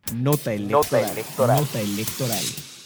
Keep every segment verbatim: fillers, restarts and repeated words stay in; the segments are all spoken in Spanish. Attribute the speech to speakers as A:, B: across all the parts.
A: Nota electoral. Nota electoral. Nota electoral.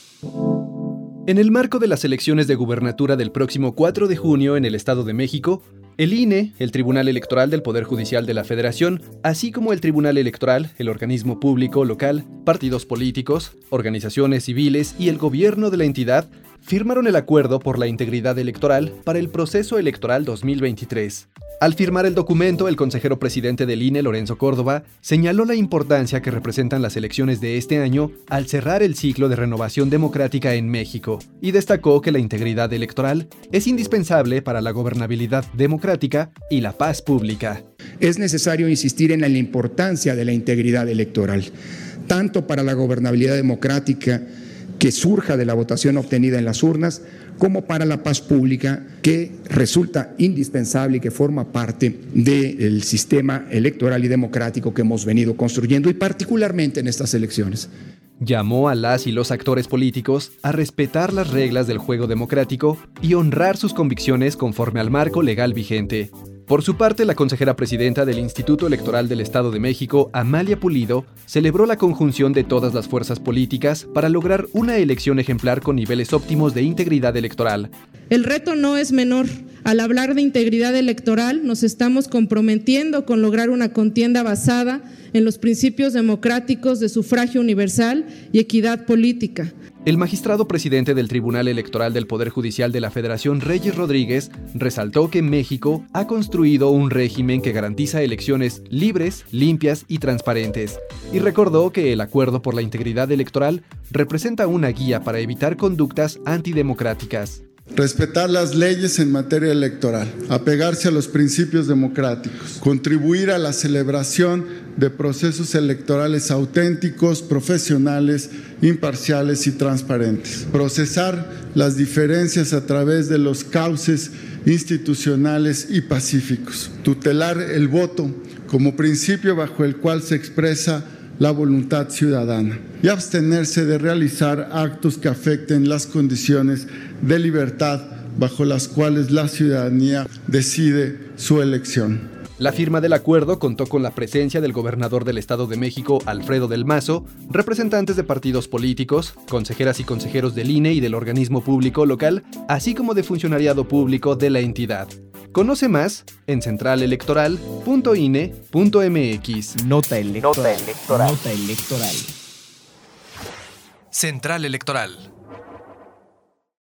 B: En el marco de las elecciones de gubernatura del próximo cuatro de junio en el Estado de México, el I N E, el Tribunal Electoral del Poder Judicial de la Federación, así como el Tribunal Electoral, el organismo público local, partidos políticos, organizaciones civiles y el gobierno de la entidad, firmaron el acuerdo por la integridad electoral para el proceso electoral dos mil veintitrés. Al firmar el documento, el consejero presidente del I N E, Lorenzo Córdoba, señaló la importancia que representan las elecciones de este año al cerrar el ciclo de renovación democrática en México, y destacó que la integridad electoral es indispensable para la gobernabilidad democrática y la paz pública.
C: Es necesario insistir en la importancia de la integridad electoral, tanto para la gobernabilidad democrática que surja de la votación obtenida en las urnas, como para la paz pública, que resulta indispensable y que forma parte del sistema electoral y democrático que hemos venido construyendo, y particularmente en estas elecciones.
B: Llamó a las y los actores políticos a respetar las reglas del juego democrático y honrar sus convicciones conforme al marco legal vigente. Por su parte, la consejera presidenta del Instituto Electoral del Estado de México, Amalia Pulido, celebró la conjunción de todas las fuerzas políticas para lograr una elección ejemplar con niveles óptimos de integridad electoral.
D: El reto no es menor. Al hablar de integridad electoral, nos estamos comprometiendo con lograr una contienda basada en los principios democráticos de sufragio universal y equidad política.
B: El magistrado presidente del Tribunal Electoral del Poder Judicial de la Federación, Reyes Rodríguez, resaltó que México ha construido un régimen que garantiza elecciones libres, limpias y transparentes, y recordó que el acuerdo por la integridad electoral representa una guía para evitar conductas antidemocráticas.
E: Respetar las leyes en materia electoral, apegarse a los principios democráticos, contribuir a la celebración de procesos electorales auténticos, profesionales, imparciales y transparentes, procesar las diferencias a través de los cauces institucionales y pacíficos, tutelar el voto como principio bajo el cual se expresa la voluntad ciudadana y abstenerse de realizar actos que afecten las condiciones de libertad bajo las cuales la ciudadanía decide su elección.
B: La firma del acuerdo contó con la presencia del gobernador del Estado de México, Alfredo del Mazo, representantes de partidos políticos, consejeras y consejeros del I N E y del organismo público local, así como de funcionariado público de la entidad. Conoce más en central electoral punto i n e punto m x.
A: Nota electoral. Nota electoral. Nota electoral.
B: Central Electoral.